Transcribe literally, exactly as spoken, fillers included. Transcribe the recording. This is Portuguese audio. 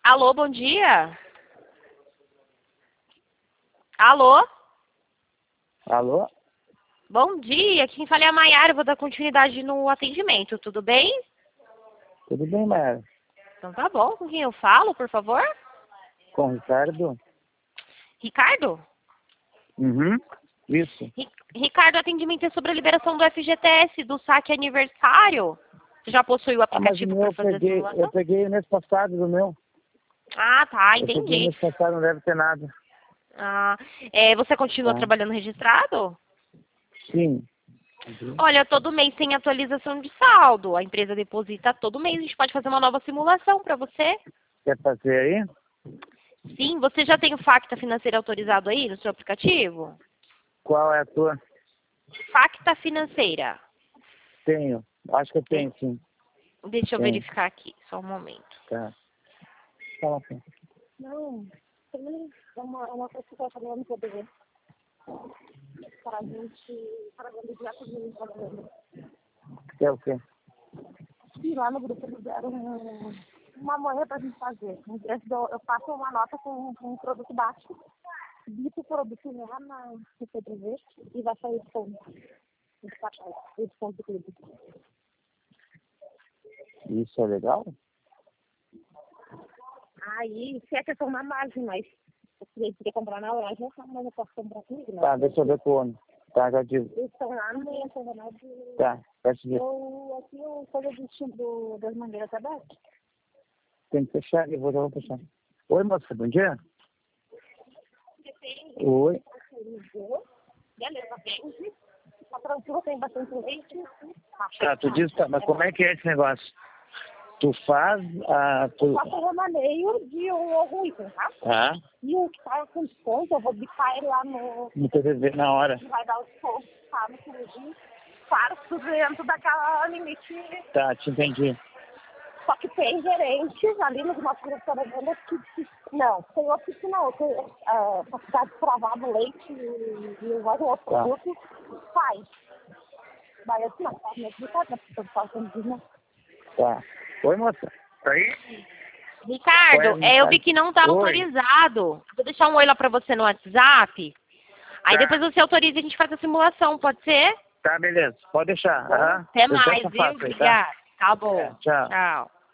Alô, bom dia. Alô? Alô? Bom dia, quem fala é a Maiara, eu vou dar continuidade no atendimento, tudo bem? Tudo bem, Mara? Então tá bom, com quem eu falo, por favor? Com o Ricardo? Ricardo? Uhum, isso. Ri- Ricardo, o atendimento é sobre a liberação do F G T S, do saque aniversário. Você já possui o Ah, mas o aplicativo meu para eu fazer a peguei, simulação? eu peguei o mês passado do meu. Ah, tá, Eu peguei o entendi. mês passado, não deve ter nada. Ah, é, você continua Tá? trabalhando registrado? Sim. Uhum. Olha, todo mês tem atualização de saldo. A empresa deposita todo mês. A gente pode fazer uma nova simulação para você. Quer fazer aí? Sim, você já tem o Facta Financeira autorizado aí no seu aplicativo? Qual é a tua? Facta Financeira. Tenho. Acho que eu Tem? tenho, sim. Deixa eu Tenho. verificar aqui, só um momento. Tá. Fala, sim. Não, também é uma, é uma coisa que eu estava falando para poder para a gente, para a gente já conseguir trabalhando. Quer o quê? E lá no grupo eles deram um, uma moeda para a gente fazer. Eu, dou- eu faço uma nota com, com um produto baixo, bito o produto lá na C P T V e vai sair o ponto. O desconto do clube. Isso é legal? Aí, se é questão na margem, mas se você quer comprar na loja, mas eu posso comprar comigo, né? Tá, deixa eu ver com o homem. Tá, já digo. Eles estão lá no meio, estão lá de... Tá, pode ver. Eu, aqui eu coisa do time do, das mangueiras abertas. Tem que fechar, eu vou, já vou fechar. Oi, moça, bom dia. Oi. Beleza, vende. A tranquila tem bastante leite. Tá, tu disse, tá, mas como é que é esse negócio? Tu faz a... Tu... Faço um remaneio de um ovo item, tá? Tá. E o que tá com desconto, eu vou bicar ele lá no... No T V na hora. que vai dar o desconto, tá? No clube. Claro, tudo dentro daquela limite. Tá, te entendi. Só que tem gerentes ali nos nossos grupos trabalhando que... Não, tem outro que não. Tem a capacidade de travar do leite e, e mais um outro Tá. produto. Faz. Daí eu não, tá? Não pode, né? Porque eu faço um Tá. Oi, moça. Tá aí? Ricardo, Oi, é, eu vi que não está Oi. autorizado. Vou deixar um oi lá para você no WhatsApp. Aí Tá. depois você autoriza e a gente faz a simulação, pode ser? Tá, beleza. Pode deixar. Aham. Até Eu mais, deixo viu? fácil aí, tá? Obrigada. Tá bom. É, tchau. Tchau.